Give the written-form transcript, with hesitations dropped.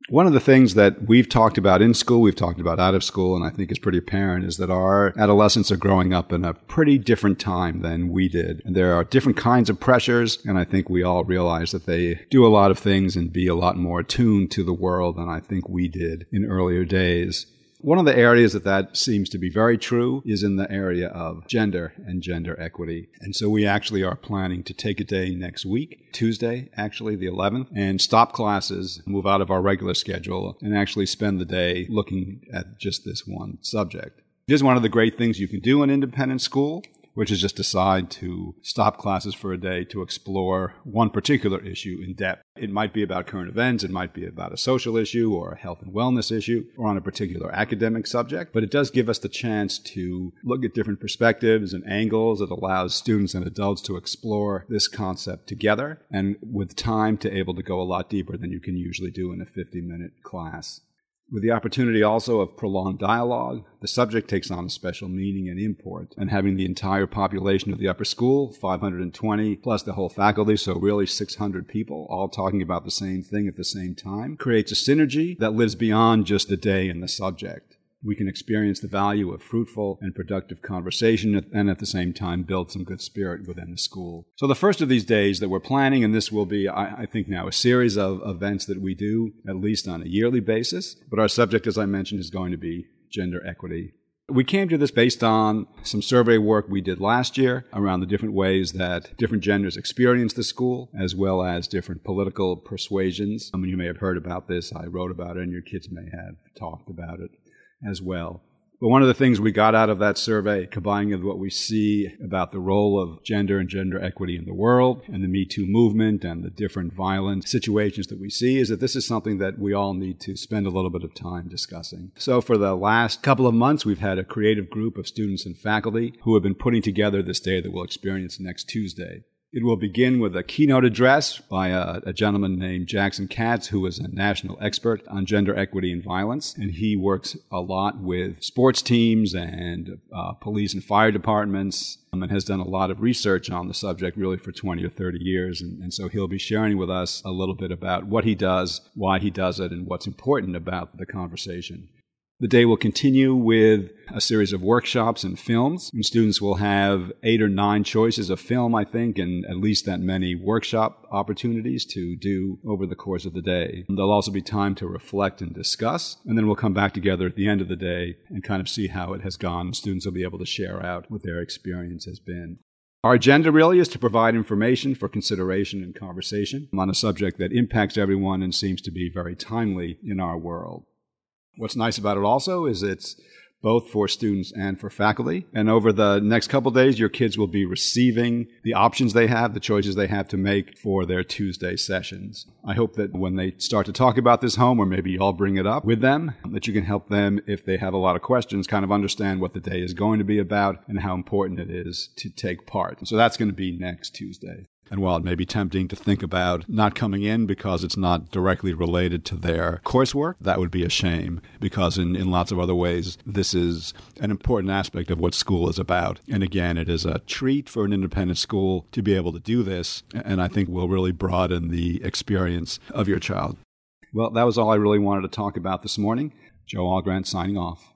One of the things that we've talked about in school, we've talked about out of school, and I think is pretty apparent, is that our adolescents are growing up in a pretty different time than we did. And there are different kinds of pressures, and I think we all realize that they do a lot of things and be a lot more attuned to the world than I think we did in earlier days. One of the areas that seems to be very true is in the area of gender and gender equity. And so we actually are planning to take a day next week, Tuesday, actually the 11th, and stop classes, move out of our regular schedule, and actually spend the day looking at just this one subject. It is one of the great things you can do in independent school, which is just decide to stop classes for a day to explore one particular issue in depth. It might be about current events, it might be about a social issue or a health and wellness issue or on a particular academic subject, but it does give us the chance to look at different perspectives and angles. It allows students and adults to explore this concept together and with time to able to go a lot deeper than you can usually do in a 50-minute class. With the opportunity also of prolonged dialogue, the subject takes on a special meaning and import. And having the entire population of the upper school, 520, plus the whole faculty, so really 600 people, all talking about the same thing at the same time, creates a synergy that lives beyond just the day and the subject. We can experience the value of fruitful and productive conversation and at the same time build some good spirit within the school. So the first of these days that we're planning, and this will be, I think now, a series of events that we do at least on a yearly basis, but our subject, as I mentioned, is going to be gender equity. We came to this based on some survey work we did last year around the different ways that different genders experience the school, as well as different political persuasions. I mean, you may have heard about this. I wrote about it, and your kids may have talked about it as well. But one of the things we got out of that survey, combining with what we see about the role of gender and gender equity in the world and the Me Too movement and the different violent situations that we see, is that this is something that we all need to spend a little bit of time discussing. So for the last couple of months, we've had a creative group of students and faculty who have been putting together this day that we'll experience next Tuesday. It will begin with a keynote address by a gentleman named Jackson Katz, who is a national expert on gender equity and violence. And he works a lot with sports teams and police and fire departments and has done a lot of research on the subject really for 20 or 30 years. And so he'll be sharing with us a little bit about what he does, why he does it, and what's important about the conversation. The day will continue with a series of workshops and films, and students will have 8 or 9 choices of film, I think, and at least that many workshop opportunities to do over the course of the day. There'll also be time to reflect and discuss, and then we'll come back together at the end of the day and kind of see how it has gone. Students will be able to share out what their experience has been. Our agenda really is to provide information for consideration and conversation on a subject that impacts everyone and seems to be very timely in our world. What's nice about it also is it's both for students and for faculty. And over the next couple of days, your kids will be receiving the options they have, the choices they have to make for their Tuesday sessions. I hope that when they start to talk about this home, or maybe you all bring it up with them, that you can help them, if they have a lot of questions, kind of understand what the day is going to be about and how important it is to take part. So that's going to be next Tuesday. And while it may be tempting to think about not coming in because it's not directly related to their coursework, that would be a shame, because in lots of other ways, this is an important aspect of what school is about. And again, it is a treat for an independent school to be able to do this, and I think will really broaden the experience of your child. Well, that was all I really wanted to talk about this morning. Joe Allgrant signing off.